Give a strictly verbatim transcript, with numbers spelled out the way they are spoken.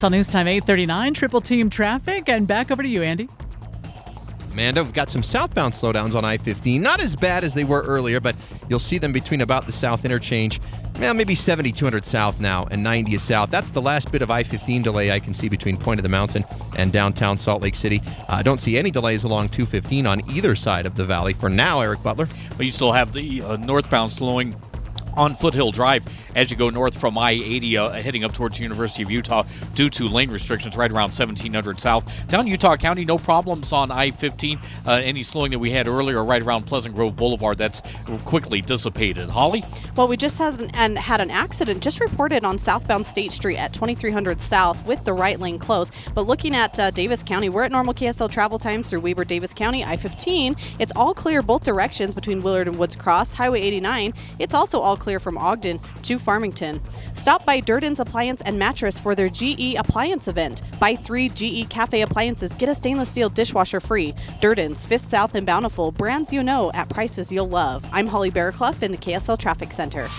It's on News Time eight thirty-nine, Triple Team Traffic, and back over to you, Andy. Amanda, we've got some southbound slowdowns on I fifteen. Not as bad as they were earlier, but you'll see them between about the south interchange. Well, maybe seventy, two hundred south now, and ninety is south. That's the last bit of I fifteen delay I can see between Point of the Mountain and downtown Salt Lake City. I uh, don't see any delays along two fifteen on either side of the valley for now, Eric Butler. But you still have the uh, northbound slowing on Foothill Drive as you go north from I eighty, uh, heading up towards the University of Utah due to lane restrictions right around seventeen hundred south. Down Utah County, no problems on I fifteen. Uh, any slowing that we had earlier right around Pleasant Grove Boulevard, that's quickly dissipated. Holly? Well, we just had an, and had an accident just reported on southbound State Street at twenty-three hundred south with the right lane closed. But looking at uh, Davis County, we're at normal K S L travel times through Weber, Davis County. I fifteen, it's all clear both directions between Willard and Woods Cross. Highway eighty-nine, it's also all clear from Ogden to Farmington. Stop by Durden's Appliance and Mattress for their G E Appliance event. Buy three G E Cafe appliances, get a stainless steel dishwasher free. Durden's, Fifth South and Bountiful, brands you know at prices you'll love. I'm Holly Bearclough in the K S L Traffic Center.